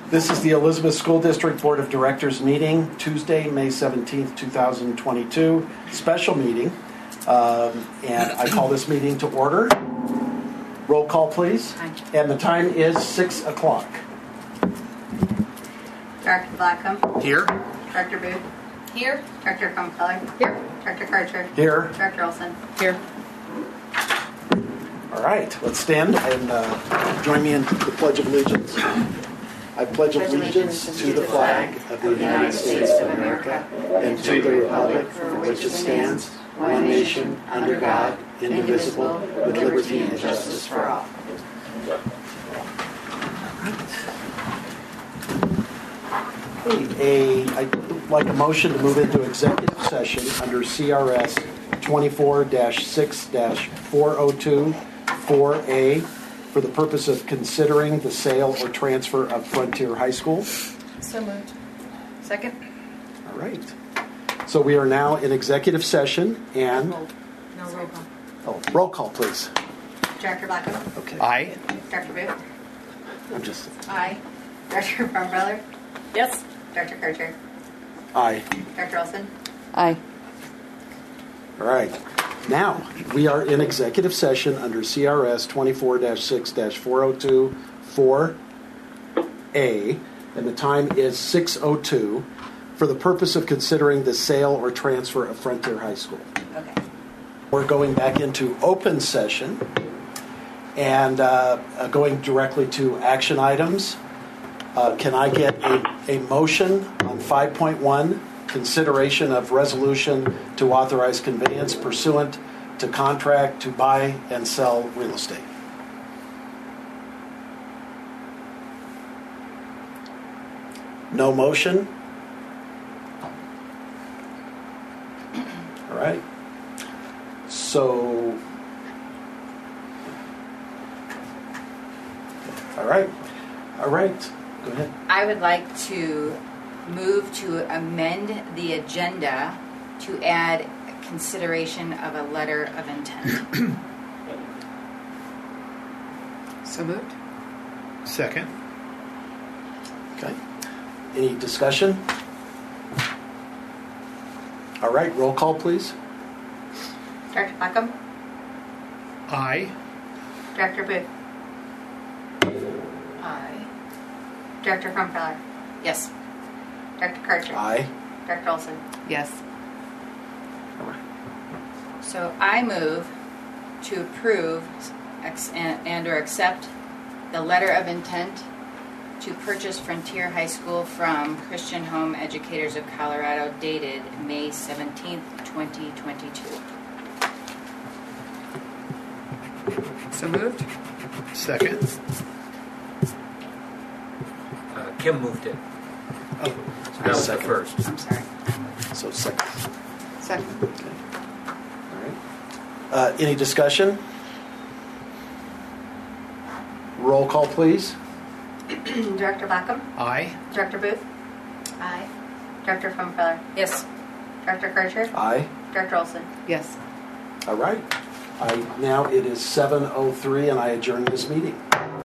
This is the Elizabeth School District Board of Directors meeting, Tuesday, May 17th, 2022, special meeting. And I call this meeting to order. Roll call, please. Aye. And the time is 6 o'clock. Director Blackham. Here. Director Booth. Here. Director Funkfeller. Here. Director Karcher. Here. Director Olson. Here. All right, let's stand and join me in the Pledge of Allegiance. I pledge allegiance to the flag of the United States of America and to the republic for which it stands, one nation, under God, indivisible, with liberty and justice for all. I'd like a motion to move into executive session under CRS 24-6-402 4A for the purpose of considering the sale or transfer of Frontier High School. So moved. Second. All right. So we are now in executive session and... No roll call. Oh, roll call, please. Director Blackham. Okay. Aye. Director Booth. I'm just... Aye. Director Funkfeller. Yes. Director Karcher. Aye. Director Olson. Aye. All right. Now, we are in executive session under CRS 24-6-402 4A, and the time is 6:02 for the purpose of considering the sale or transfer of Frontier High School. Okay. We're going back into open session and going directly to action items. Can I get a motion on 5.1? Consideration of resolution to authorize conveyance pursuant to contract to buy and sell real estate. No motion? All right. So, all right. Go ahead. I would like to move to amend the agenda to add consideration of a letter of intent. So moved. Second. Okay. Any discussion? All right, roll call, please. Director Blackham. Aye. Director Booth. Aye. Director Funkfeller. Yes. Director Karcher. Aye. Director Olson. Yes. So I move to approve and or accept the letter of intent to purchase Frontier High School from Christian Home Educators of Colorado, dated May 17th, 2022. So moved. Second. Kim moved it. Oh, So that was the second. first. I'm sorry. So second. Second. Okay. All right. Any discussion? Roll call, please. Director Blackham. Aye. Director Booth. Aye. Director Funkfeller. Yes. Director Karcher. Aye. Director Olson. Yes. All right. Now it is 7:03 and I adjourn this meeting.